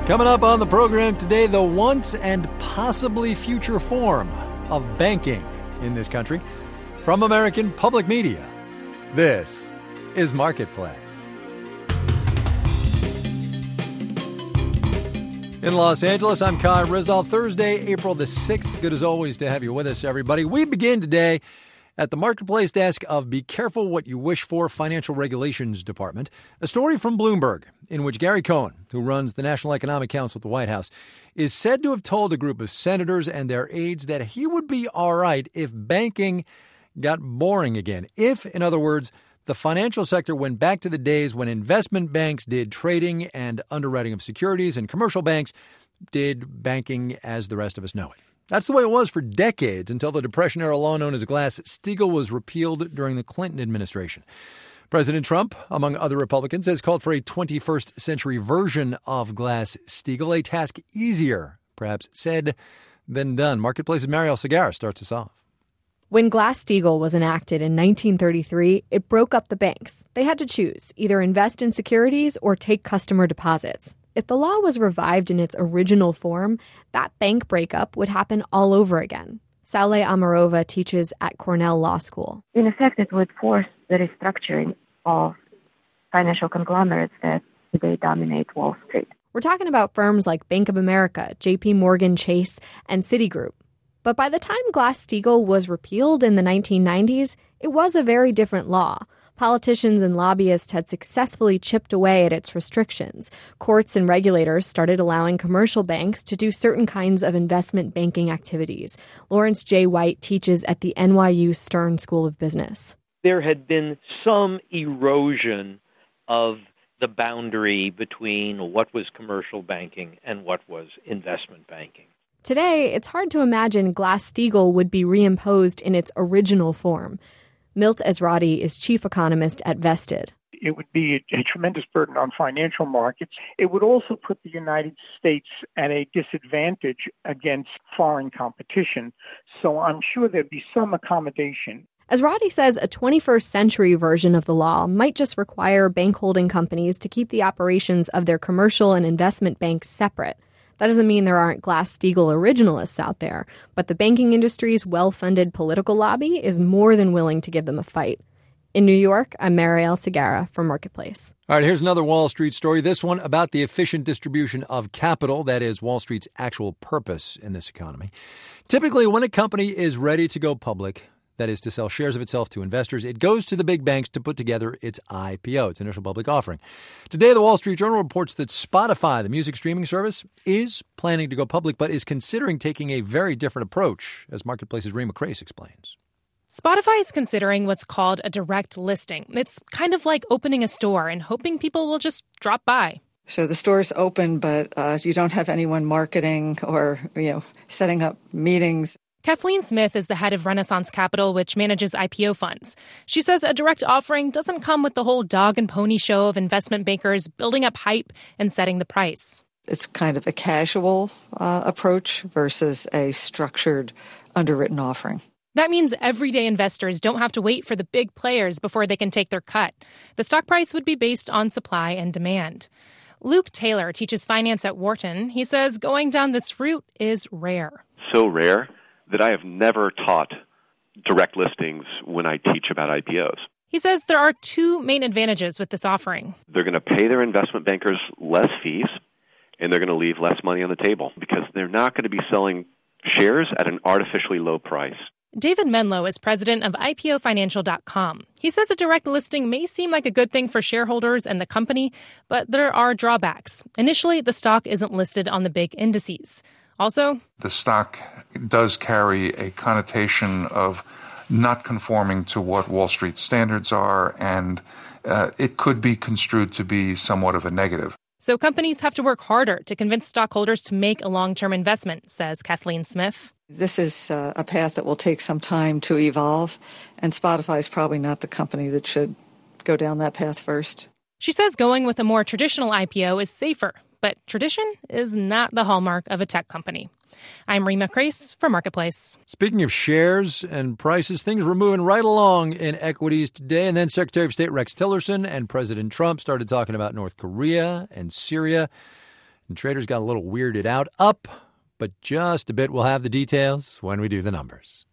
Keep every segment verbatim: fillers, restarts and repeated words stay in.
Coming up on the program today, the once and possibly future form of banking in this country. From American Public Media, this is Marketplace. In Los Angeles, I'm Kai Ryssdal. Thursday, April the sixth. Good as always to have you with us, everybody. We begin today at the Marketplace desk of Be Careful What You Wish For Financial Regulations Department, a story from Bloomberg in which Gary Cohn, who runs the National Economic Council at the White House, is said to have told a group of senators and their aides that he would be all right if banking got boring again. If, in other words, the financial sector went back to the days when investment banks did trading and underwriting of securities and commercial banks did banking as the rest of us know it. That's the way it was for decades until the Depression-era law known as Glass-Steagall was repealed during the Clinton administration. President Trump, among other Republicans, has called for a twenty-first century version of Glass-Steagall, a task easier, perhaps said, than done. Marketplace's Marielle Segarra starts us off. When Glass-Steagall was enacted in nineteen thirty-three, it broke up the banks. They had to choose, either invest in securities or take customer deposits. If the law was revived in its original form, that bank breakup would happen all over again. Saule Amarova teaches at Cornell Law School. In effect, it would force the restructuring of financial conglomerates that today dominate Wall Street. We're talking about firms like Bank of America, J P Morgan Chase, and Citigroup. But by the time Glass-Steagall was repealed in the nineteen nineties, it was a very different law. Politicians and lobbyists had successfully chipped away at its restrictions. Courts and regulators started allowing commercial banks to do certain kinds of investment banking activities. Lawrence J. White teaches at the N Y U Stern School of Business. There had been some erosion of the boundary between what was commercial banking and what was investment banking. Today, it's hard to imagine Glass-Steagall would be reimposed in its original form. Milt Ezrati is chief economist at Vested. It would be a, a tremendous burden on financial markets. It would also put the United States at a disadvantage against foreign competition. So I'm sure there'd be some accommodation. Ezrati says a twenty-first century version of the law might just require bank holding companies to keep the operations of their commercial and investment banks separate. That doesn't mean there aren't Glass-Steagall originalists out there, but the banking industry's well-funded political lobby is more than willing to give them a fight. In New York, I'm Marielle Segarra for Marketplace. All right, here's another Wall Street story, this one about the efficient distribution of capital, that is Wall Street's actual purpose in this economy. Typically, when a company is ready to go public, that is to sell shares of itself to investors, it goes to the big banks to put together its I P O, its initial public offering. Today, the Wall Street Journal reports that Spotify, the music streaming service, is planning to go public, but is considering taking a very different approach, as Marketplace's Rima Crace explains. Spotify is considering what's called a direct listing. It's kind of like opening a store and hoping people will just drop by. So the store's open, but uh, you don't have anyone marketing or, you know, setting up meetings. Kathleen Smith is the head of Renaissance Capital, which manages I P O funds. She says a direct offering doesn't come with the whole dog and pony show of investment bankers building up hype and setting the price. It's kind of a casual uh, approach versus a structured, underwritten offering. That means everyday investors don't have to wait for the big players before they can take their cut. The stock price would be based on supply and demand. Luke Taylor teaches finance at Wharton. He says going down this route is rare. So rare that I have never taught direct listings when I teach about I P Os. He says there are two main advantages with this offering. They're going to pay their investment bankers less fees, and they're going to leave less money on the table because they're not going to be selling shares at an artificially low price. David Menlo is president of I P O Financial dot com. He says a direct listing may seem like a good thing for shareholders and the company, but there are drawbacks. Initially, the stock isn't listed on the big indices. Also, the stock does carry a connotation of not conforming to what Wall Street standards are, and uh, it could be construed to be somewhat of a negative. So companies have to work harder to convince stockholders to make a long-term investment, says Kathleen Smith. This is uh, a path that will take some time to evolve, and Spotify is probably not the company that should go down that path first. She says going with a more traditional I P O is safer, but tradition is not the hallmark of a tech company. I'm Rima Crace for Marketplace. Speaking of shares and prices, things were moving right along in equities today. And then Secretary of State Rex Tillerson and President Trump started talking about North Korea and Syria. and traders got a little weirded out. Up, but just a bit. We'll have the details when we do the numbers.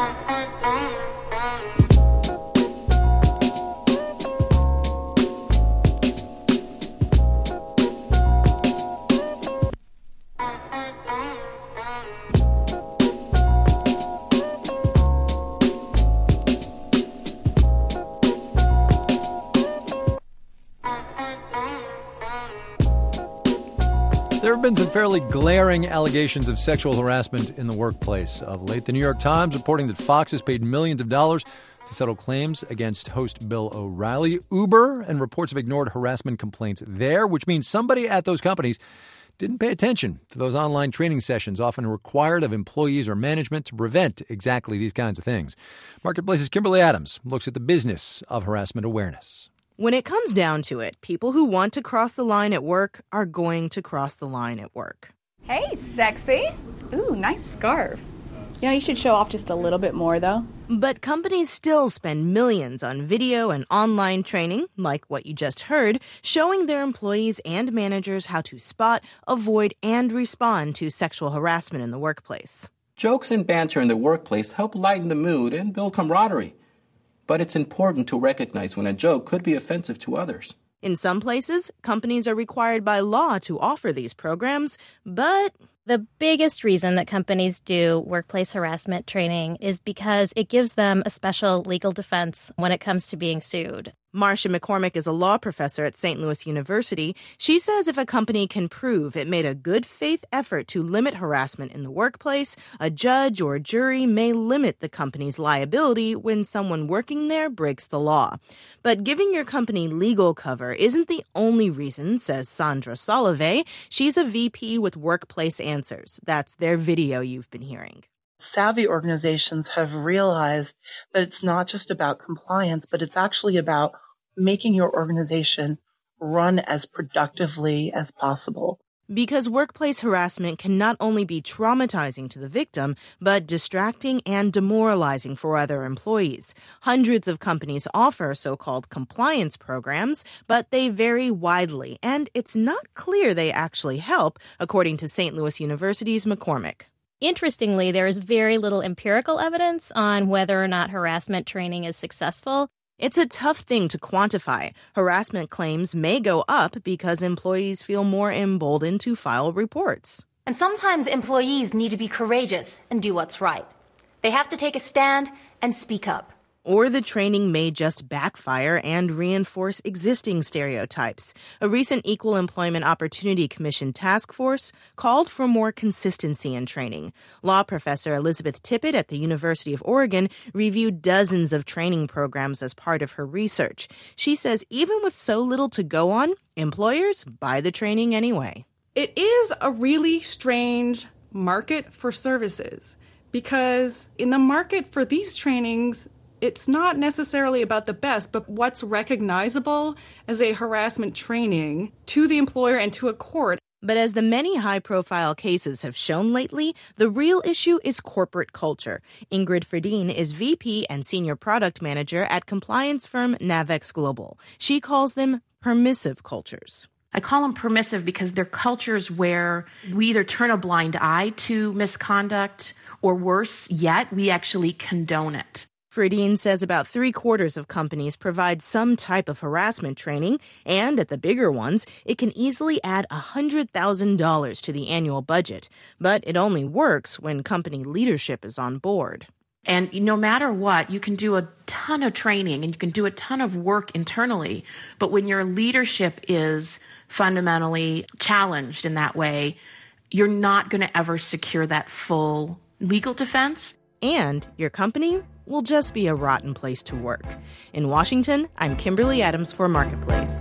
There have been some fairly glaring allegations of sexual harassment in the workplace of late. The New York Times reporting that Fox has paid millions of dollars to settle claims against host Bill O'Reilly. Uber and reports have ignored harassment complaints there, which means somebody at those companies didn't pay attention to those online training sessions often required of employees or management to prevent exactly these kinds of things. Marketplace's Kimberly Adams looks at the business of harassment awareness. When it comes down to it, people who want to cross the line at work are going to cross the line at work. Hey, sexy. Ooh, nice scarf. You know, you should show off just a little bit more, though. But companies still spend millions on video and online training, like what you just heard, showing their employees and managers how to spot, avoid, and respond to sexual harassment in the workplace. Jokes and banter in the workplace help lighten the mood and build camaraderie. But it's important to recognize when a joke could be offensive to others. In some places, companies are required by law to offer these programs, but the biggest reason that companies do workplace harassment training is because it gives them a special legal defense when it comes to being sued. Marcia McCormick is a law professor at Saint Louis University. She says if a company can prove it made a good faith effort to limit harassment in the workplace, a judge or jury may limit the company's liability when someone working there breaks the law. But giving your company legal cover isn't the only reason, says Sandra Solovey. She's a V P with Workplace Answers. That's their video you've been hearing. Savvy organizations have realized that it's not just about compliance, but it's actually about making your organization run as productively as possible. Because workplace harassment can not only be traumatizing to the victim, but distracting and demoralizing for other employees. Hundreds of companies offer so-called compliance programs, but they vary widely, and it's not clear they actually help, according to Saint Louis University's McCormick. Interestingly, there is very little empirical evidence on whether or not harassment training is successful. It's a tough thing to quantify. Harassment claims may go up because employees feel more emboldened to file reports. And sometimes employees need to be courageous and do what's right. They have to take a stand and speak up. Or the training may just backfire and reinforce existing stereotypes. A recent Equal Employment Opportunity Commission task force called for more consistency in training. Law professor Elizabeth Tippett at the University of Oregon reviewed dozens of training programs as part of her research. She says even with so little to go on, employers buy the training anyway. It is a really strange market for services because in the market for these trainings, it's not necessarily about the best, but what's recognizable as a harassment training to the employer and to a court. But as the many high-profile cases have shown lately, the real issue is corporate culture. Ingrid Fredin is V P and Senior Product Manager at compliance firm Navex Global. She calls them permissive cultures. I call them permissive because they're cultures where we either turn a blind eye to misconduct or worse yet, we actually condone it. Fredin says about three-quarters of companies provide some type of harassment training, and at the bigger ones, it can easily add one hundred thousand dollars to the annual budget. But it only works when company leadership is on board. And no matter what, you can do a ton of training and you can do a ton of work internally, but when your leadership is fundamentally challenged in that way, you're not going to ever secure that full legal defense. And your company will just be a rotten place to work. In Washington, I'm Kimberly Adams for Marketplace.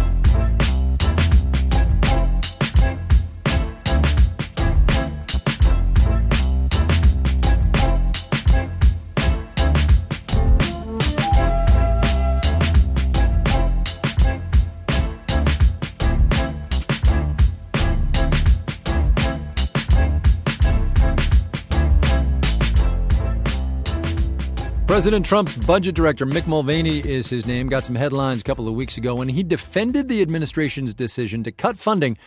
President Trump's budget director, Mick Mulvaney is his name, got some headlines a couple of weeks ago when he defended the administration's decision to cut funding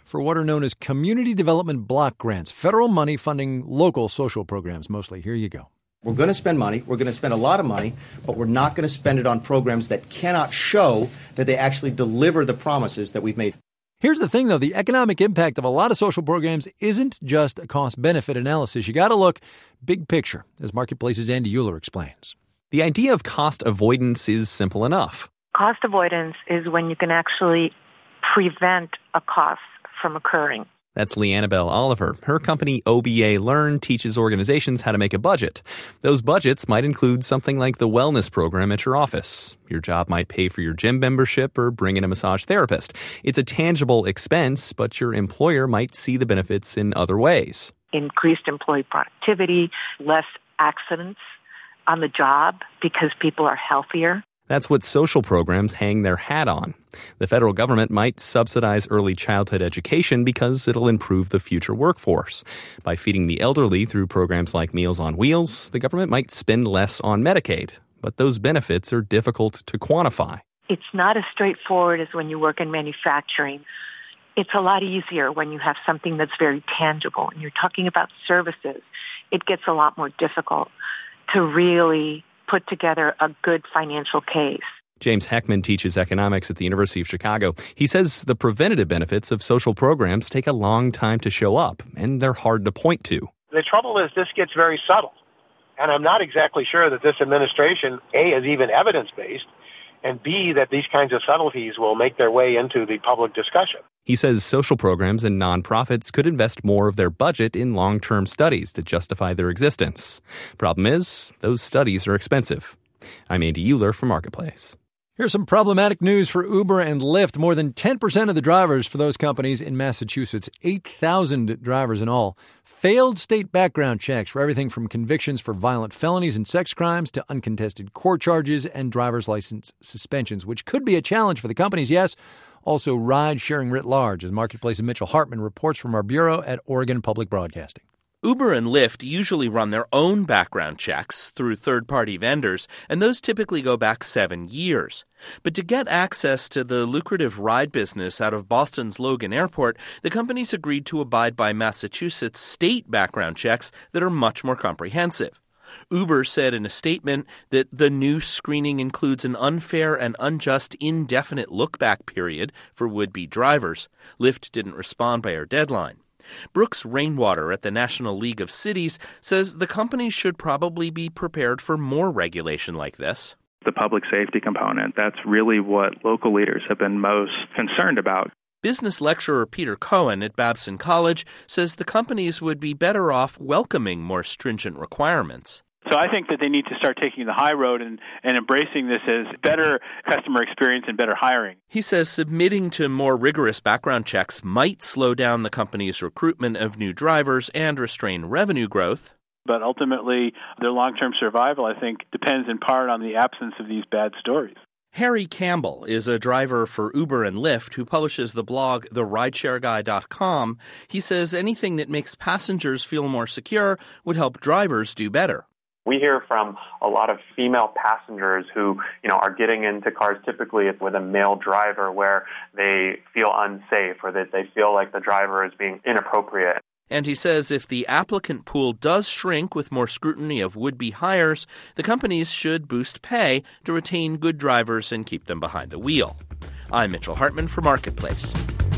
for what are known as community development block grants, federal money funding local social programs mostly. Here you go. We're going to spend money. We're going to spend a lot of money, but we're not going to spend it on programs that cannot show that they actually deliver the promises that we've made. Here's the thing, though. The economic impact of a lot of social programs isn't just a cost-benefit analysis. You got to look big picture, as Marketplace's Andy Euler explains. The idea of cost avoidance is simple enough. Cost avoidance is when you can actually prevent a cost from occurring. That's Leannabelle Oliver. Her company O B A Learn teaches organizations how to make a budget. Those budgets might include something like the wellness program at your office. Your job might pay for your gym membership or bring in a massage therapist. It's a tangible expense, but your employer might see the benefits in other ways. Increased employee productivity, less accidents on the job because people are healthier. That's what social programs hang their hat on. The federal government might subsidize early childhood education because it'll improve the future workforce. By feeding the elderly through programs like Meals on Wheels, the government might spend less on Medicaid. But those benefits are difficult to quantify. It's not as straightforward as when you work in manufacturing. It's a lot easier when you have something that's very tangible. And you're talking about services. It gets a lot more difficult to really put together a good financial case. James Heckman teaches economics at the University of Chicago. He says the preventative benefits of social programs take a long time to show up, and they're hard to point to. The trouble is this gets very subtle, and I'm not exactly sure that this administration, A, is even evidence-based, and B, that these kinds of subtleties will make their way into the public discussion. He says social programs and nonprofits could invest more of their budget in long-term studies to justify their existence. Problem is, those studies are expensive. I'm Andy Euler for Marketplace. Here's some problematic news for Uber and Lyft. More than ten percent of the drivers for those companies in Massachusetts, eight thousand drivers in all, failed state background checks for everything from convictions for violent felonies and sex crimes to uncontested court charges and driver's license suspensions, which could be a challenge for the companies, yes. Also, ride-sharing writ large, as Marketplace's Mitchell Hartman reports from our bureau at Oregon Public Broadcasting. Uber and Lyft usually run their own background checks through third-party vendors, and those typically go back seven years. But to get access to the lucrative ride business out of Boston's Logan Airport, the companies agreed to abide by Massachusetts state background checks that are much more comprehensive. Uber said in a statement that the new screening includes an unfair and unjust indefinite look-back period for would-be drivers. Lyft didn't respond by our deadline. Brooks Rainwater at the National League of Cities says the companies should probably be prepared for more regulation like this. The public safety component, that's really what local leaders have been most concerned about. Business lecturer Peter Cohen at Babson College says the companies would be better off welcoming more stringent requirements. So I think that they need to start taking the high road and, and embracing this as better customer experience and better hiring. He says submitting to more rigorous background checks might slow down the company's recruitment of new drivers and restrain revenue growth. But ultimately, their long-term survival, I think, depends in part on the absence of these bad stories. Harry Campbell is a driver for Uber and Lyft who publishes the blog the rideshare guy dot com. He says anything that makes passengers feel more secure would help drivers do better. We hear from a lot of female passengers who, you know, are getting into cars typically with a male driver where they feel unsafe or that they feel like the driver is being inappropriate. And he says if the applicant pool does shrink with more scrutiny of would-be hires, the companies should boost pay to retain good drivers and keep them behind the wheel. I'm Mitchell Hartman for Marketplace.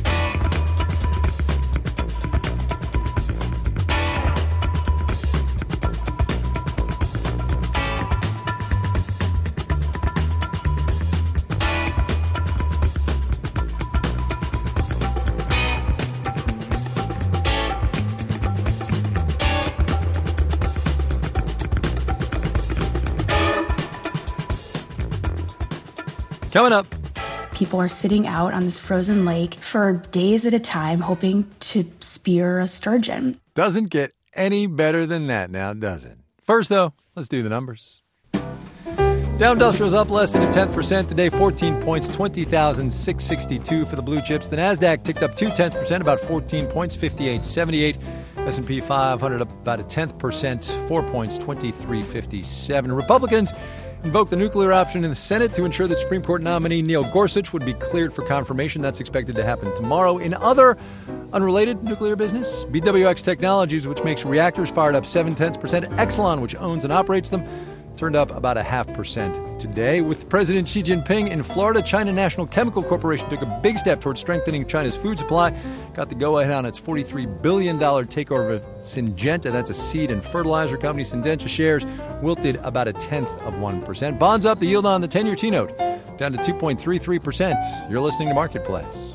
Coming up. People are sitting out on this frozen lake for days at a time, hoping to spear a sturgeon. Doesn't get any better than that now, does it? First, though, let's do the numbers. Dow Industrial's up less than a tenth percent today, fourteen points, twenty thousand six hundred sixty-two for the blue chips. The Nasdaq ticked up two tenths percent, about fourteen points, fifty-eight seventy-eight. S and P five hundred up about a tenth percent, four points, twenty-three fifty-seven. Republicans invoked the nuclear option in the Senate to ensure that Supreme Court nominee Neil Gorsuch would be cleared for confirmation. That's expected to happen tomorrow. In other Unrelated nuclear business, B W X Technologies, which makes reactors, fired up seven tenths percent. Exelon, which owns and operates them, turned up about a half percent today. With President Xi Jinping in Florida, China National Chemical Corporation took a big step towards strengthening China's food supply. Got the go-ahead on its forty-three billion dollars takeover of Syngenta. That's a seed and fertilizer company. Syngenta shares wilted about a tenth of one percent. Bonds up, the yield on the ten-year T-note down to two point three three percent. You're listening to Marketplace.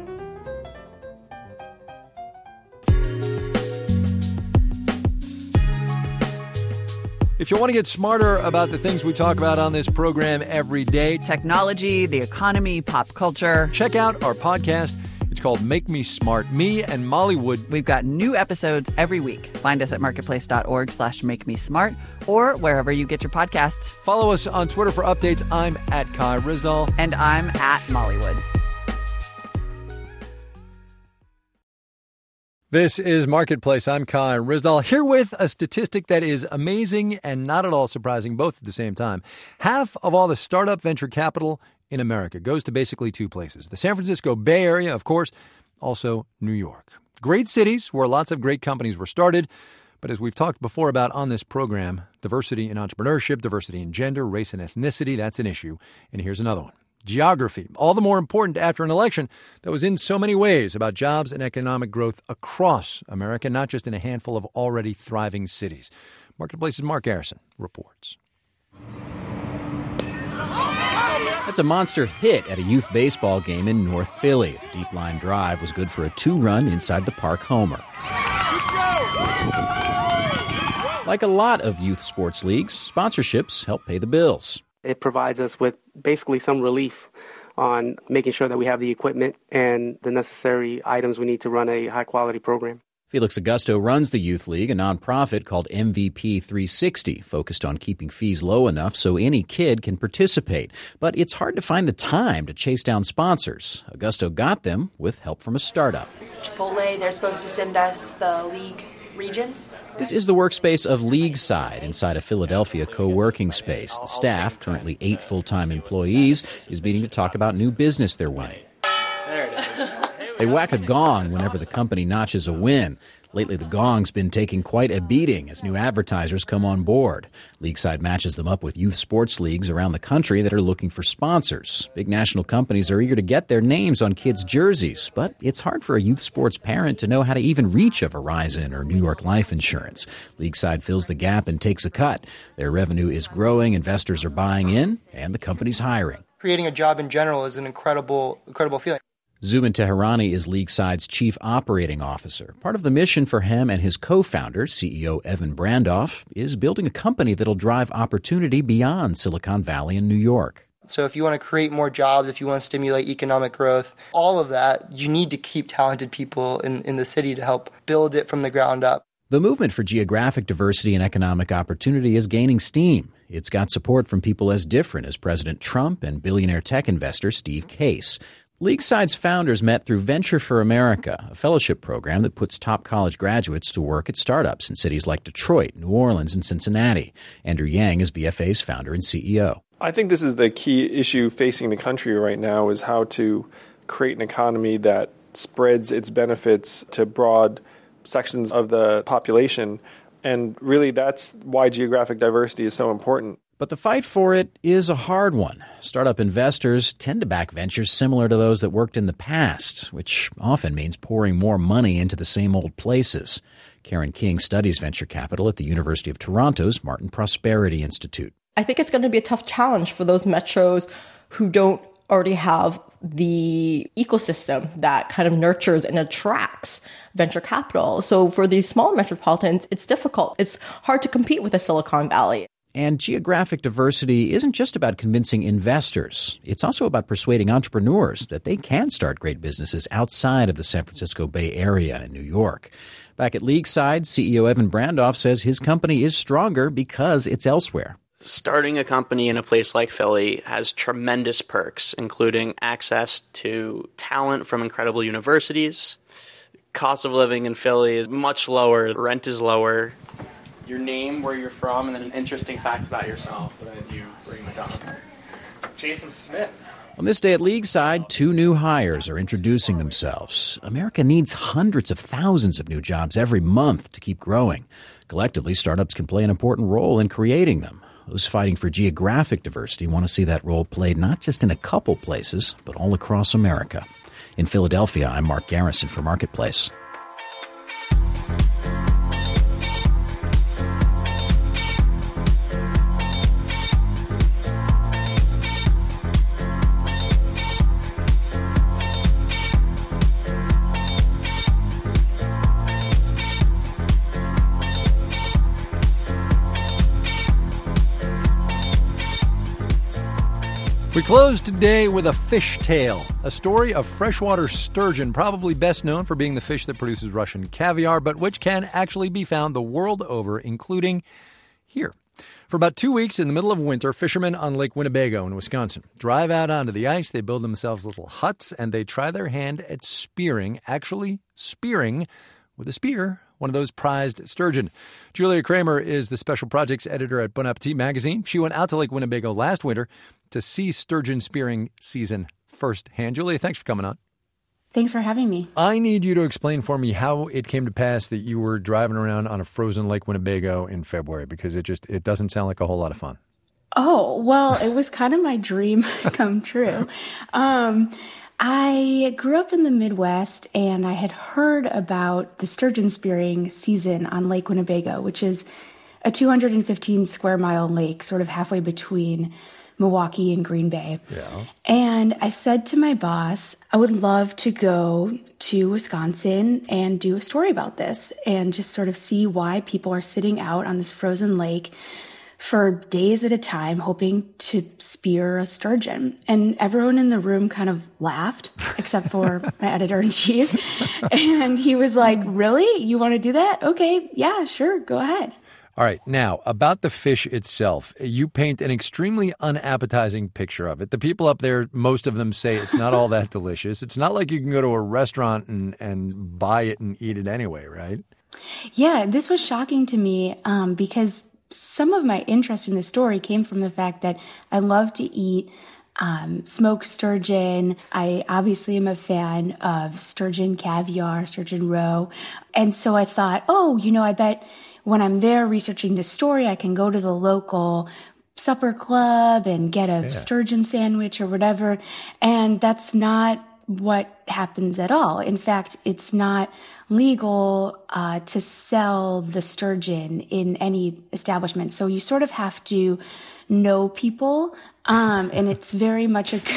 If you want to get smarter about the things we talk about on this program every day, technology, the economy, pop culture, check out our podcast. It's called Make Me Smart. Me and Molly Wood. We've got new episodes every week. Find us at marketplace.org slash make me smart or wherever you get your podcasts. Follow us on Twitter for updates. I'm at Kai Ryssdal. And I'm at Molly Wood. This is Marketplace. I'm Kai Ryssdal, here with a statistic that is amazing and not at all surprising, both at the same time. Half of all the startup venture capital in America goes to basically two places. The San Francisco Bay Area, of course, also New York. Great cities where lots of great companies were started. But as we've talked before about on this program, diversity in entrepreneurship, diversity in gender, race and ethnicity, that's an issue. And here's another one. Geography, all the more important after an election that was in so many ways about jobs and economic growth across America, not just in a handful of already thriving cities. Marketplace's Mark Garrison reports. That's a monster hit at a youth baseball game in North Philly. The deep line drive was good for a two-run inside the park homer. Like a lot of youth sports leagues, sponsorships help pay the bills. It provides us with basically some relief on making sure that we have the equipment and the necessary items we need to run a high-quality program. Felix Augusto runs the Youth League, a nonprofit called M V P three sixty, focused on keeping fees low enough so any kid can participate. But it's hard to find the time to chase down sponsors. Augusto got them with help from a startup. Chipotle, they're supposed to send us the league regions. This is the workspace of League Side inside a Philadelphia co-working space. The staff, currently eight full-time employees, is meeting to talk about new business they're winning. There it is. They whack a gong whenever the company notches a win. Lately, the gong's been taking quite a beating as new advertisers come on board. Leagueside matches them up with youth sports leagues around the country that are looking for sponsors. Big national companies are eager to get their names on kids' jerseys, but it's hard for a youth sports parent to know how to even reach a Verizon or New York Life Insurance. Leagueside fills the gap and takes a cut. Their revenue is growing, investors are buying in, and the company's hiring. Creating a job in general is an incredible, incredible feeling. Zubin Teherani is Leagueside's chief operating officer. Part of the mission for him and his co-founder, C E O Evan Brandoff, is building a company that'll drive opportunity beyond Silicon Valley and New York. So if you want to create more jobs, if you want to stimulate economic growth, all of that, you need to keep talented people in, in the city to help build it from the ground up. The movement for geographic diversity and economic opportunity is gaining steam. It's got support from people as different as President Trump and billionaire tech investor Steve Case. Leagueside's founders met through Venture for America, a fellowship program that puts top college graduates to work at startups in cities like Detroit, New Orleans, and Cincinnati. Andrew Yang is V F A's founder and C E O. I think this is the key issue facing the country right now, is how to create an economy that spreads its benefits to broad sections of the population. And really, that's why geographic diversity is so important. But the fight for it is a hard one. Startup investors tend to back ventures similar to those that worked in the past, which often means pouring more money into the same old places. Karen King studies venture capital at the University of Toronto's Martin Prosperity Institute. I think it's going to be a tough challenge for those metros who don't already have the ecosystem that kind of nurtures and attracts venture capital. So for these small metropolitans, it's difficult. It's hard to compete with the Silicon Valley. And geographic diversity isn't just about convincing investors. It's also about persuading entrepreneurs that they can start great businesses outside of the San Francisco Bay Area and New York. Back at Leagueside, C E O Evan Brandoff says his company is stronger because it's elsewhere. Starting a company in a place like Philly has tremendous perks, including access to talent from incredible universities. Cost of living in Philly is much lower. Rent is lower. Your name, where you're from, and then an interesting fact about yourself that you bring my down. Jason Smith. On this day at Leagueside, two new hires are introducing themselves. America needs hundreds of thousands of new jobs every month to keep growing. Collectively, startups can play an important role in creating them. Those fighting for geographic diversity want to see that role played not just in a couple places, but all across America. In Philadelphia, I'm Mark Garrison for Marketplace. We close today with a fish tale, a story of freshwater sturgeon, probably best known for being the fish that produces Russian caviar, but which can actually be found the world over, including here. For about two weeks in the middle of winter, fishermen on Lake Winnebago in Wisconsin drive out onto the ice, they build themselves little huts, and they try their hand at spearing, actually spearing with a spear, one of those prized sturgeon. Julia Kramer is the special projects editor at Bon Appetit magazine. She went out to Lake Winnebago last winter to see sturgeon spearing season firsthand. Julia, thanks for coming on. Thanks for having me. I need you to explain for me how it came to pass that you were driving around on a frozen Lake Winnebago in February, because it just it doesn't sound like a whole lot of fun. Oh, well, it was kind of my dream come true. Um, I grew up in the Midwest, and I had heard about the sturgeon spearing season on Lake Winnebago, which is a two hundred fifteen square mile lake, sort of halfway between Milwaukee and Green Bay. Yeah. And I said to my boss, I would love to go to Wisconsin and do a story about this and just sort of see why people are sitting out on this frozen lake for days at a time, hoping to spear a sturgeon. And everyone in the room kind of laughed, except for my editor-in-chief. And he was like, really? You want to do that? Okay, yeah, sure, go ahead. All right. Now, about the fish itself, you paint an extremely unappetizing picture of it. The people up there, most of them say it's not all that delicious. It's not like you can go to a restaurant and, and buy it and eat it anyway, right? Yeah, this was shocking to me um, because some of my interest in the story came from the fact that I love to eat um, smoked sturgeon. I obviously am a fan of sturgeon caviar, sturgeon roe. And so I thought, oh, you know, I bet when I'm there researching this story, I can go to the local supper club and get a yeah. sturgeon sandwich or whatever. And that's not what happens at all. In fact, it's not legal uh, to sell the sturgeon in any establishment. So you sort of have to know people. Um, and it's very much a,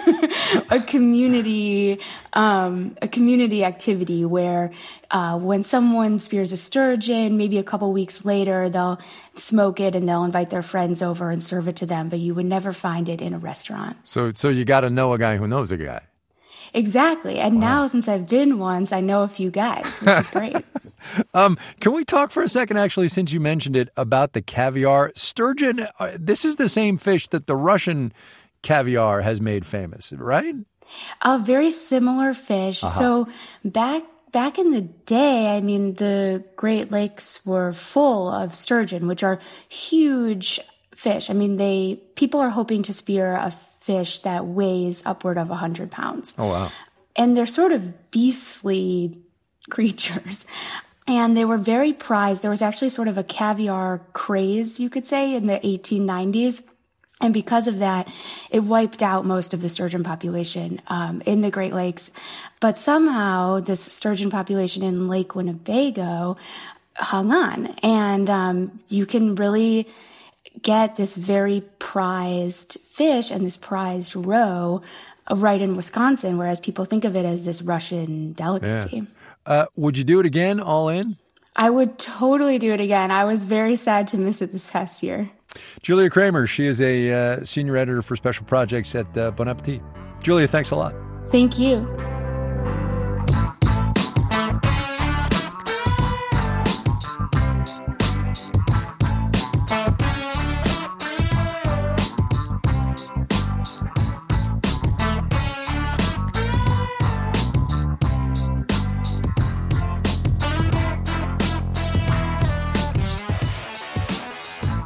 a community, um, a community activity where, uh, when someone spears a sturgeon, maybe a couple weeks later, they'll smoke it and they'll invite their friends over and serve it to them. But you would never find it in a restaurant. So, so you got to know a guy who knows a guy. Exactly. And wow. now, since I've been once, I know a few guys, which is great. um, can we talk for a second, actually, since you mentioned it, about the caviar? Sturgeon, uh, this is the same fish that the Russian caviar has made famous, right? A very similar fish. Uh-huh. So back back in the day, I mean, the Great Lakes were full of sturgeon, which are huge fish. I mean, they people are hoping to spear a fish that weighs upward of one hundred pounds. Oh, wow. And they're sort of beastly creatures. And they were very prized. There was actually sort of a caviar craze, you could say, in the eighteen nineties. And because of that, it wiped out most of the sturgeon population um, in the Great Lakes. But somehow this sturgeon population in Lake Winnebago hung on. And um, you can really get this very prized fish and this prized roe right in Wisconsin, whereas people think of it as this Russian delicacy. Yeah. Uh, would you do it again, all in? I would totally do it again. I was very sad to miss it this past year. Julia Kramer, she is a uh, senior editor for special projects at uh, Bon Appetit. Julia, thanks a lot. Thank you.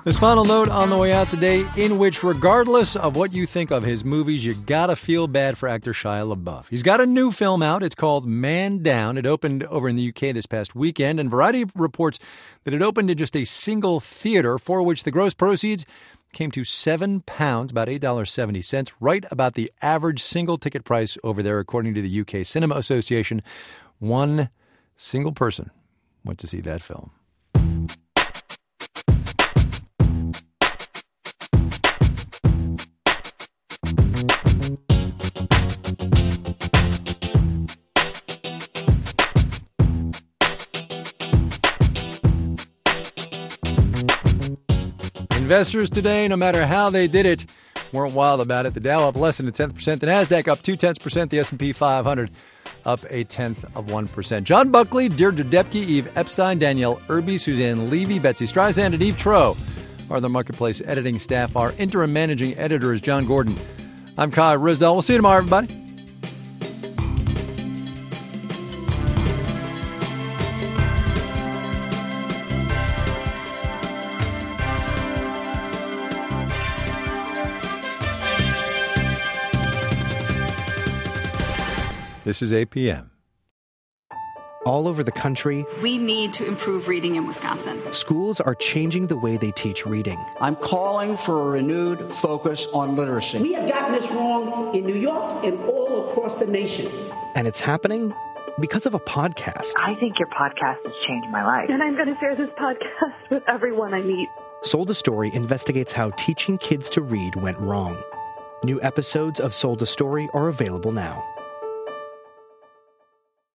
This final note on the way out today, in which regardless of what you think of his movies, you gotta feel bad for actor Shia LaBeouf. He's got a new film out. It's called Man Down. It opened over in the U K this past weekend, and Variety reports that it opened in just a single theater, for which the gross proceeds came to seven pounds, about eight dollars and seventy cents, right about the average single ticket price over there, according to the U K Cinema Association. One single person went to see that film. Investors today, no matter how they did it, weren't wild about it. The Dow up less than a tenth percent. The NASDAQ up two tenths percent. The S and P five hundred up a tenth of one percent. John Buckley, Deirdre Depke, Eve Epstein, Danielle Irby, Suzanne Levy, Betsy Streisand, and Eve Troe are the Marketplace editing staff. Our interim managing editor is John Gordon. I'm Kai Risdell. We'll see you tomorrow, everybody. This is A P M. All over the country, we need to improve reading in Wisconsin. Schools are changing the way they teach reading. I'm calling for a renewed focus on literacy. We have gotten this wrong in New York and all across the nation. And it's happening because of a podcast. I think your podcast has changed my life. And I'm going to share this podcast with everyone I meet. Sold a Story investigates how teaching kids to read went wrong. New episodes of Sold a Story are available now.